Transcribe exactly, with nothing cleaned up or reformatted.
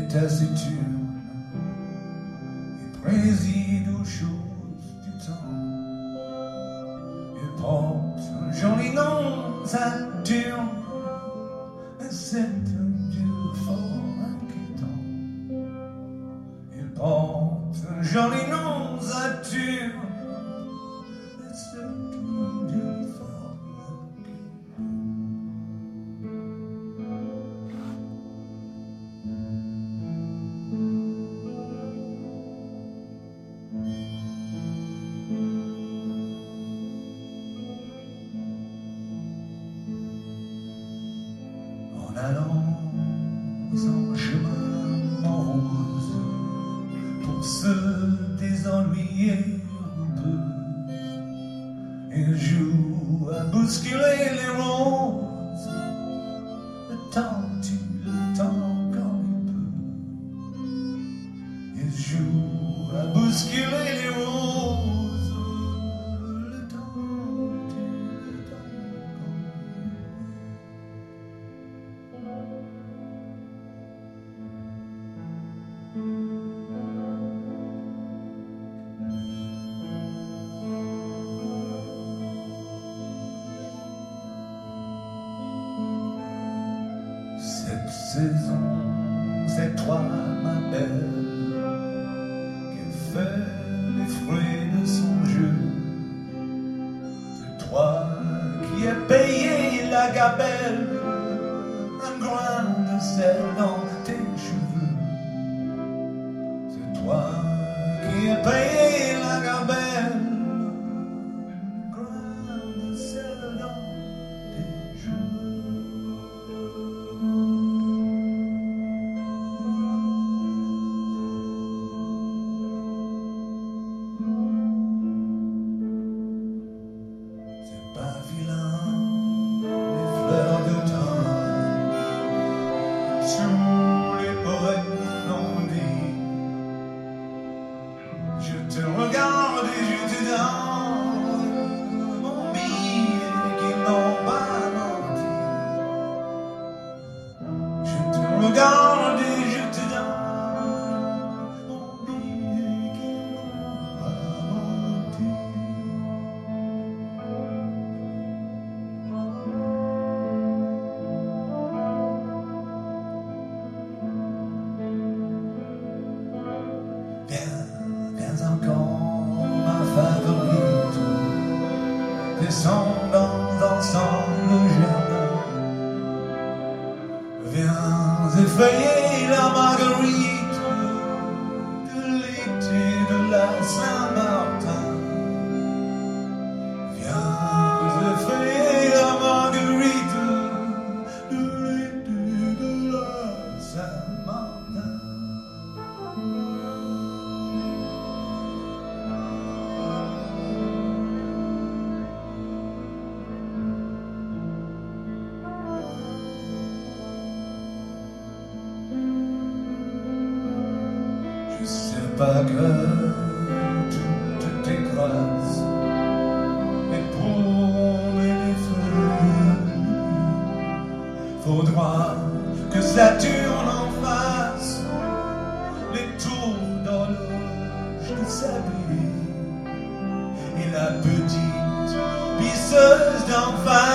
taciturne et préside aux choses du temps. Il porte un joli nom, Saturne, mais c'est un dieu fort inquiétant. Il porte un joli nom, Saturne, mais c'est un dieu fort. Allant en chemin morose pour se désennuyer un peu, il joue à bousculer les roses, le temps tue le temps comme il peut. Il joue à bousculer les roses, le temps tue le temps comme il peut. Cette saison, c'est toi ma belle, qui fait les fruits de son jeu. C'est toi qui as payé la gabelle, un grain de sel dans tes cheveux. C'est toi qui as payé la gabelle, un grain de sel dans tes cheveux. Pas vilain, les fleurs d'automne, tous les poètes l'ont dit. Je te regarde et je te donne mon billet qui n'ont pas menti. Je te regarde et je te donne mon billet qui n'ont pas menti. Viens encore ma favorite, descendons ensemble le jardin. Viens effeuiller la marguerite de l'été de la Saint-Martin. Viens effeuiller la marguerite de l'été de la Saint-Martin. Je sais pas que tout t'écrase, mais pour les feuilles, faudra que Saturne en fasse les tours d'horloge de sa vie. Et la petite pisseuse d'en face